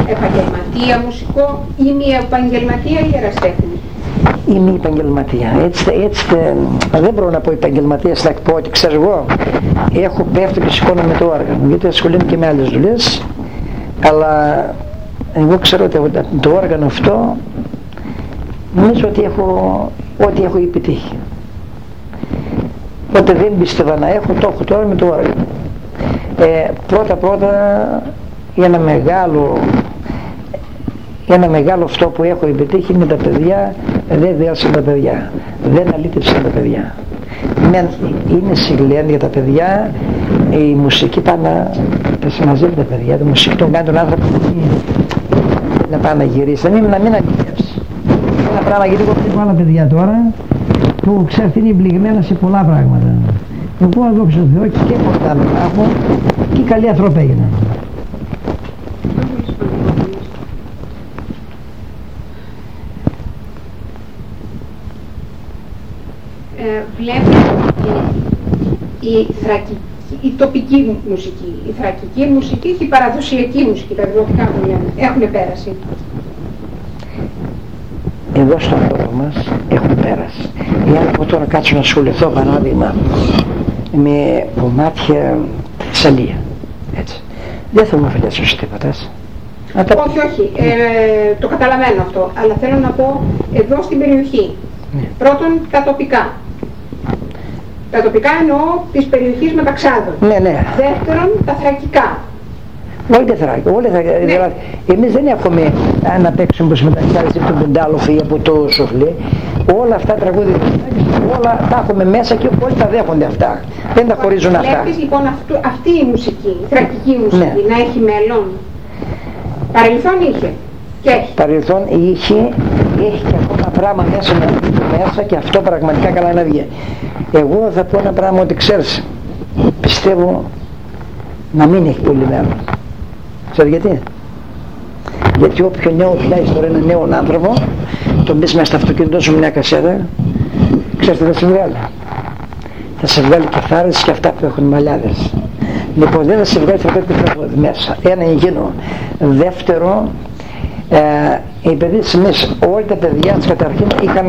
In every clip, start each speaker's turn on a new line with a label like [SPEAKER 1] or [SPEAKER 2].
[SPEAKER 1] επαγγελματία μουσικό ή μη επαγγελματία ιεραστέχνη?
[SPEAKER 2] Ή μη επαγγελματία. Έτσι δεν μπορώ να πω επαγγελματία, να πω ότι ξέρω εγώ έχω πέφτει και σηκώνω με το όργανο, γιατί ασχολούμαι και με άλλες δουλειές, αλλά εγώ ξέρω ότι το όργανο αυτό νομίζω ότι έχω επιτύχει. Οπότε δεν πίστευα να έχω, το έχω τώρα με το όργανο. Πρώτα ένα μεγάλο αυτό που έχω επιτύχει είναι τα παιδιά. Δεν διάλυσαν τα παιδιά, δεν αλήτευσαν τα παιδιά. Είναι σιγλέν για τα παιδιά, η μουσική πάνε να συμμαζεύει τα παιδιά, τη μουσική τον κάνει τον άνθρωπο να πάει να γυρίσει, να μην αλήτευσει. Ένα πράγμα, γιατί εγώ βλέπω άλλα παιδιά τώρα που ξέρετε είναι εμπληγμένα σε πολλά πράγματα. Εγώ δόξα τω Θεώ και πολλά άλλα έχω και καλοί άνθρωποι έγιναν.
[SPEAKER 1] Βλέπω η τοπική μουσική, η θρακική μουσική και η παραδοσιακή μουσική, τα δημοτικά που λέμε, έχουν πέρασει.
[SPEAKER 2] Εδώ στον τόπο μας έχουν πέρασει. Εάν εγώ τώρα κάτσω να ασχοληθώ παράδειγμα με κομμάτια Θεσσαλία, έτσι, δεν θα μου αφαιρέσει τίποτα.
[SPEAKER 1] Όχι, το καταλαβαίνω αυτό, αλλά θέλω να πω εδώ στην περιοχή. Ναι. Πρώτον, τα τοπικά. Τα τοπικά εννοώ της περιοχής Μεταξάδων.
[SPEAKER 2] Ναι.
[SPEAKER 1] Δεύτερον, τα θρακικά.
[SPEAKER 2] Όλοι τα θράκια. Ναι. Δηλαδή, εμείς δεν έχουμε να παίξουμε όπως μεταξάδες από τον Πεντάλοφ ή από το Σοφλέ. Όλα αυτά τα τραγούδια, όλα τα έχουμε μέσα και όλοι τα δέχονται αυτά. Δεν τα χωρίζουν αυτά.
[SPEAKER 1] Βλέπεις λοιπόν αυτή η μουσική, η θρακική μουσική, ναι, να έχει μέλλον? Παρελθόν είχε και έχει. Παρελθόν
[SPEAKER 2] είχε, έχει και ακόμα πράγμα μέσα και αυτό πραγματικά καλά να βγει. Εγώ θα πω ένα πράγμα ότι ξέρεις, πιστεύω να μην έχει πολύ μέλλον. Ξέρεις γιατί? Γιατί όποιο νέο πιάσεις τώρα έναν νέο άνθρωπο, τον πεις μέσα στο αυτοκίνητο σου μια κασέτα, ξέρεις τι θα σε βγάλει? Θα σε βγάλει κεφάρες και αυτά που έχουν μαλλιάδες. Λοιπόν, δεν θα σε βγάλει, θα πρέπει να μέσα. Ένα εκείνο. Δεύτερο, επειδή εμείς όλοι τα παιδιά της καταρχήν είχαν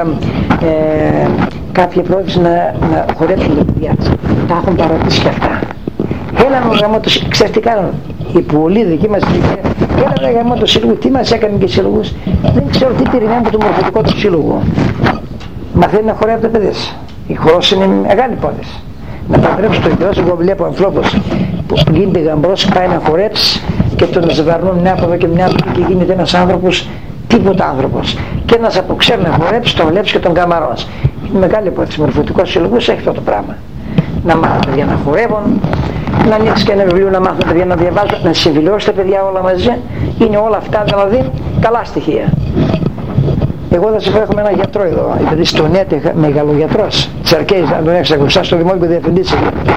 [SPEAKER 2] κάποια πρόθεση να χορέψουν τα παιδιά της. Τα έχουν παρατήσει και αυτά. Έλα με γάμο το σύλλογο, ξέρεις τι κάνουν? Οι πολλοί δικοί μας έλα με γάμο το σύλλογο, τι μας έκανε και σύλλογους? Δεν ξέρω τι περιμένουν από το μορφωτικό του σύλλογο. Μαθαίνει να χορεύει τα παιδιά. Η χορός είναι μεγάλη υπόθεση. Να παντρέψει το γιος, εγώ βλέπω ανθρώπους που γίνεται γαμπρός, πάει να χορέψει και τον ζευγαρνούν μια από εδώ και μια από εκεί και γίνεται ένας άνθρωπος, τίποτα άνθρωπος. Και ένας από ξέρει να χορέψει, τον βλέπεις και τον καμαρός. Είναι μεγάλη υπόθεση. Μορφωτικός σύλλογος έχει αυτό το πράγμα. Να μάθουν τα παιδιά να χορεύουν, να ανοίξει και ένα βιβλίο να μάθουν τα παιδιά να διαβάζουν, να συμφιλιώσει τα παιδιά όλα μαζί. Είναι όλα αυτά δηλαδή καλά στοιχεία. Εγώ θα σας πω, έχουμε έναν γιατρό εδώ, επειδή στον έτεχα μεγαλογιατρός, Τσαρκέης, αν τον έχεις ακουστά, στο δημόσιο διευθυντής.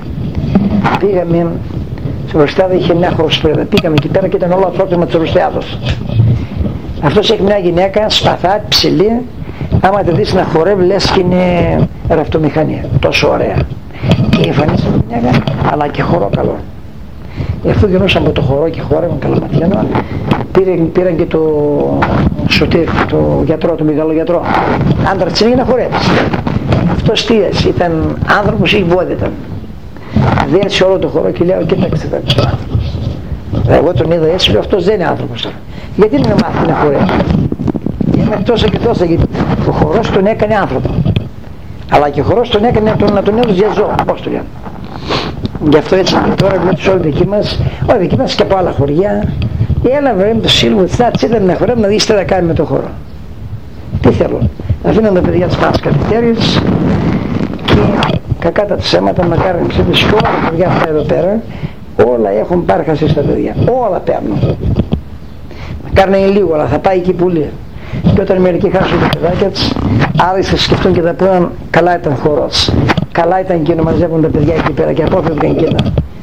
[SPEAKER 2] Πήγαμε, στο Ρωστιάδο είχε μια χωροσπρέδα, πήγαμε εκεί πέρα και ήταν όλο απρόκτημα της Ρωστιάδος. Αυτός έχει μια γυναίκα σπαθά, ψηλή, άμα τη δεις να χορεύει λες και είναι ραυτομηχανία, τόσο ωραία. Και εμφανίζεται τη γυναίκα, αλλά και χορό καλό. Αφού γινούσαν από το χορό και χόρευαν καλαματιανό, πήραν και το Σωτήρ, το γιατρό, το μεγαλογιατρό. Άντρα της είναι να χορέψει. Αυτός τι ήταν άνθρωπος ή βόδι ήταν. Διέλυσε όλο το χορό και λέω, κοίταξε το άνθρωπος. Εγώ τον είδα έτσι, λέω, αυτός δεν είναι άνθρωπος τώρα. Γιατί δεν με μάθει να χορέψει? Είμαι τόσα και τόσα, γιατί ο χορός τον έκανε άνθρωπο. Αλλά και ο χορός τον έκανε να τον έδωσε για ζώο, πώς το λένε. Γι' αυτό έτσι και τώρα βλέπεις όλοι δικοί μας και από άλλα χωριά. Έλα βρε με το σύλλογο της Νάτης, ήταν να χορεύουν να δεις τι θα κάνει με το χορό. Τι θέλουν? Αφήναν τα παιδιά της πάνε κατητέρειες και κακά τα ψέματα, μακάρι να ψήφεις και όλα τα παιδιά αυτά εδώ πέρα, όλα έχουν πάρχαση στα παιδιά, όλα παίρνουν. Μακάρι να είναι λίγο, αλλά θα πάει εκεί πολύ. Και όταν μερικοί χάσουν τα παιδάκια τους, άλλοι θα σκεφτούν και θα πούνε καλά ήταν χορός. Καλά ήταν και να μαζεύουν τα παιδιά εκεί πέρα και απόφευγαν εκείνα.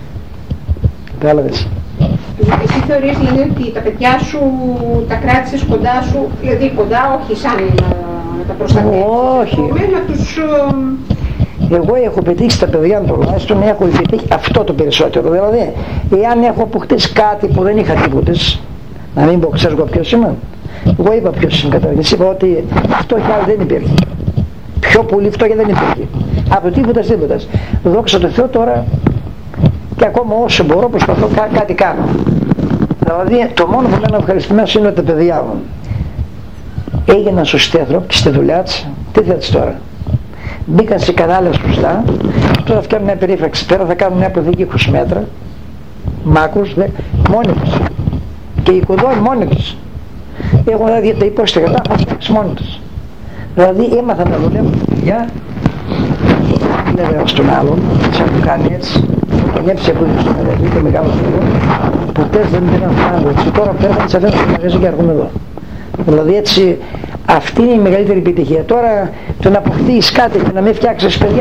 [SPEAKER 2] Κατάλαβες?
[SPEAKER 1] Εσύ θεωρείς δηλαδή ότι τα παιδιά σου τα κράτησες κοντά σου, δηλαδή κοντά όχι σαν να τα προστατεύεις?
[SPEAKER 2] Όχι.
[SPEAKER 1] Να τους...
[SPEAKER 2] Εγώ έχω πετύχει τα παιδιά τουλάχιστον, έχω πετύχει αυτό το περισσότερο. Δηλαδή, εάν έχω αποκτήσει κάτι που δεν είχα τίποτες, Να μην πω, ξέρεις εγώ ποιος είμαι. Εγώ είπα ποιος είμαι καταρχήν. Είπα ότι φτώχεια άλλη δεν υπήρχε. Πιο πολύ φτώχεια δεν υπήρχε. Από το τίποτα τίποτα. Δόξα τω Θεώ τώρα και ακόμα όσο μπορώ προσπαθώ κάτι κάνω. Δηλαδή το μόνο που μένω ευχαριστημένος είναι ότι τα παιδιά μου έγιναν σωστοί άνθρωποι και στη δουλειά της. Τι θέλεις τώρα. Μπήκαν σε κανάλια σωστά. Τώρα θα κάνουν μια περίφραξη. Τώρα θα κάνουν μια αποθήκη 20 μέτρα. Μάκρους, μόνοι τους. Και οι οικοδόμοι μόνοι τους. Έχουν δηλαδή τα υπόστηκα θα φτιάξει μόνοι τους. Δηλαδή έμαθαν να δουλεύουν παιδιά. Είναι βέβαια στον άλλον, σαν που κάνει έτσι. Τον έψε που είναι στο παιδί και μεγάλο παιδί. Ποτέ δεν πήραν φράγκο έτσι. Τώρα πέραν τις αφήνουν στο μαγαζί και έρχομαι εδώ. Δηλαδή έτσι αυτή είναι η μεγαλύτερη επιτυχία. Τώρα το να αποκτήσεις κάτι και να μην φτιάξεις παιδιά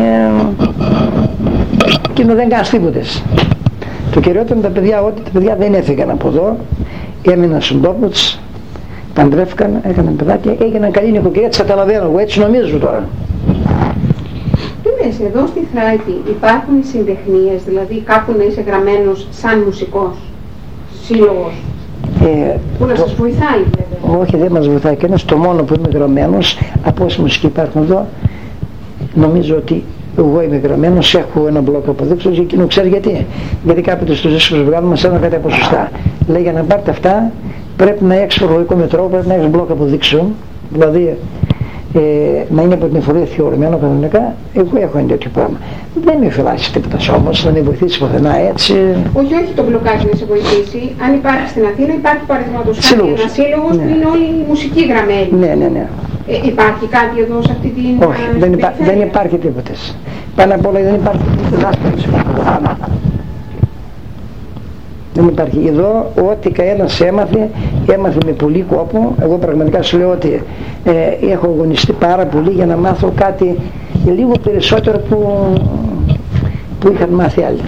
[SPEAKER 2] εκείνο δεν κάνεις τίποτες. Το κυριότερο είναι τα παιδιά ότι τα παιδιά δεν έφυγαν από εδώ, έμειναν στον τόπο τους, παντρεύκαν, έκαναν παιδάκια, έγιναν καλή νοικοκυριά, τις καταλαβαίνω εγώ, έτσι νομίζω τώρα.
[SPEAKER 1] Τι λες, εδώ στη Θράκη υπάρχουν οι συντεχνίες, δηλαδή κάπου να είσαι γραμμένος σαν μουσικός, σύλλογος, που να σας βοηθάει βέβαια?
[SPEAKER 2] Όχι, δεν μας βοηθάει και είναι το μόνο που είμαι γραμμένος, από όσοι μουσικοί υπάρχουν εδώ, νομίζω ότι εγώ είμαι γραμμένος, έχω ένα μπλοκ αποδείξεως και εκείνο ξέρει γιατί. Γιατί κάποτε στους δίσκους βγάλουμε σε ένα κάτι ποσοστά. Λέει για να πάρετε αυτά πρέπει να έχεις φορολογικό μετρό, πρέπει να έχεις μπλοκ αποδείξεων, δηλαδή να είναι από την εφορία θεωρημένο κανονικά. Εγώ έχω ένα τέτοιο πράγμα. Δεν με φυλάσει τίποτα όμως, να με βοηθήσει πουθενά έτσι.
[SPEAKER 1] Όχι, το μπλοκάκι να σε βοηθήσει. Αν υπάρχει στην Αθήνα, υπάρχει παραδείγματος χάρη ένας σύλλογος που είναι όλοι οι μουσικοί γραμμένοι.
[SPEAKER 2] Ναι.
[SPEAKER 1] Υπάρχει κάτι εδώ σε αυτή την.
[SPEAKER 2] Όχι, δεν υπάρχει τίποτα. Πάνω απ' όλα δεν υπάρχει τίποτα δάσκαλος. Δεν υπάρχει. Εδώ ό,τι κανένας έμαθε με πολύ κόπο. Εγώ πραγματικά σου λέω ότι έχω αγωνιστεί πάρα πολύ για να μάθω κάτι λίγο περισσότερο που είχαν μάθει άλλοι.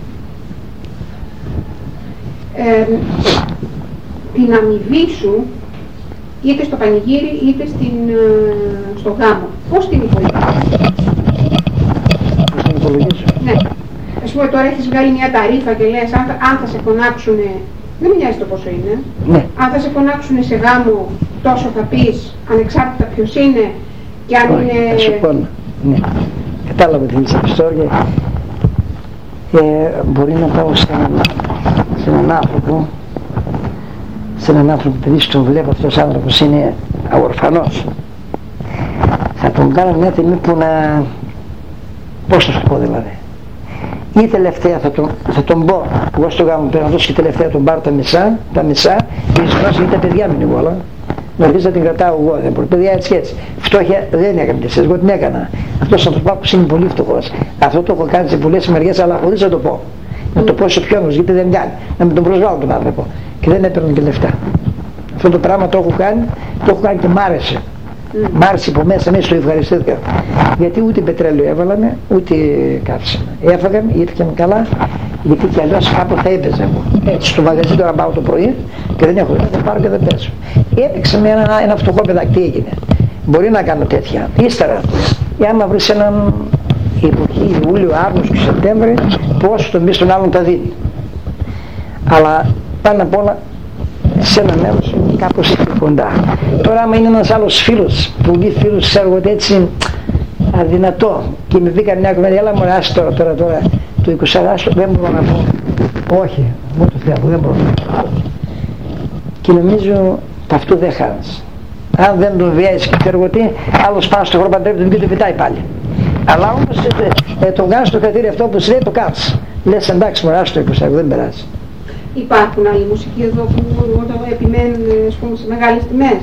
[SPEAKER 1] Την αμοιβή σου είτε στο πανηγύρι είτε στο γάμο, πώς την υπολογίζεις?
[SPEAKER 2] Πώς την υπολογίζω?
[SPEAKER 1] Ναι. Ας πούμε τώρα έχεις βγάλει μια ταρίφα και λες αν θα σε φωνάξουνε, δεν με νοιάζει το πόσο είναι,
[SPEAKER 2] ναι.
[SPEAKER 1] Αν θα σε φωνάξουνε σε γάμο τόσο θα πεις ανεξάρτητα ποιος είναι και αν
[SPEAKER 2] όχι,
[SPEAKER 1] είναι...
[SPEAKER 2] θα σου πω, ναι. Κατάλαβα την ιστορία. Μπορεί να πάω σε έναν άνθρωπο παιδί στον βλέπω αυτός ο άνθρωπος είναι αορφανός, θα τον κάνω μια τιμή που να, πώς θα σου πω δηλαδή, ή τελευταία θα τον πω εγώ στο γάμο πρέπει να δώσω και τελευταία τον πάρω τα μισά και ίσως τα παιδιά μου είναι όλα να αρχίσει να την κρατάω εγώ, δεν μπορεί, παιδιά έτσι και έτσι, φτώχεια δεν έκανα και εσείς, εγώ την έκανα. Αυτός ο ανθρωπάκος είναι πολύ φτωχός, αυτό το έχω κάνει σε πολλές μεριές αλλά χωρίς να το πω. Να το πω σε ποιον, γιατί δεν κάνει, να μην τον προσβάλλω τον άνθρωπο και δεν έπαιρνε και λεφτά. Αυτό το πράγμα το έχω κάνει και μ' άρεσε. Μ' άρεσε από μέσα, μέσα το ευχαριστήθηκα. Γιατί ούτε πετρέλαιο έβαλανε, ούτε κάψανε. Έφαγαν, ήρθαν καλά, γιατί κι αλλιώς κάπου θα έπαιζα εγώ. Έτσι στο μαγαζί τώρα πάω το πρωί και δεν έχω δεν πάρω και δεν παίζω. Έπαιξε με ένα φτωχό παιδάκι, τι έγινε. Μπορεί να κάνω τέτοια. Ύστερα, άμα βρεις έναν εποχή Ιούλιο, Αύγουστο και Σεπτέμβρη, πόσο τον μπει στον άλλον τα δίνει. Αλλά πάνω απ' όλα σε ένα μέρος κάπως κοντά. Τώρα άμα είναι ένας άλλος φίλος, πολύ φίλος, ξέρω ότι έτσι αδυνατό και με βγήκα μια κουβέντα, έλα μωρέ άσου τώρα το 20 άσου, δεν μπορώ να πω. Όχι, μου το θέλω, δεν μπορώ να πω. Και νομίζω αυτού δεν χάνεις. Αν δεν τον βιάζεις και ξέρω τι, άλλος πάνω στο χώρο παντρεύει και το πετάει πάλι. Αλλά όμως τον κάνεις το κρατήρι αυτό που σου λέει το κάνεις. Λες εντάξει μωρά στο 20, δεν περάσει.
[SPEAKER 1] Υπάρχουν άλλοι μουσικοί εδώ που επιμένουν ας πούμε, σε μεγάλες τιμές?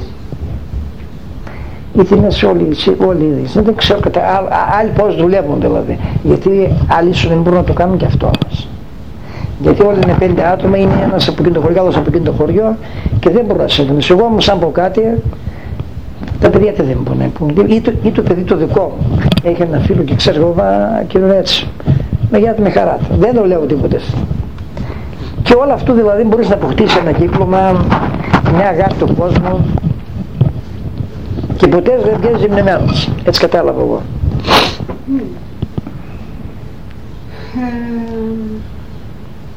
[SPEAKER 2] Οι τιμές όλοι δεν ξέρω άλλοι πώς δουλεύουν δηλαδή. Γιατί άλλοι ίσως δεν μπορούν να το κάνουν και αυτό όμως. Γιατί όλοι είναι 5 άτομα, είναι ένας από εκείνο το χωριό, άλλος από εκείνο το χωριό και δεν μπορούν να συμφωνήσουν. Εγώ όμως αν πω κάτι, τα παιδιά δεν μπορούν να πούν. Ή το παιδί το δικό μου. Έχει ένα φίλο και ξέρει εγώ και είναι έτσι. Με χαρά του. Δεν το λέω τίποτε. Και όλο αυτό δηλαδή μπορείς να αποκτήσεις ένα κύκλωμα, μια αγάπη του κόσμου και ποτέ δεν βγαίνεις ζημνεμένος. Έτσι κατάλαβα εγώ.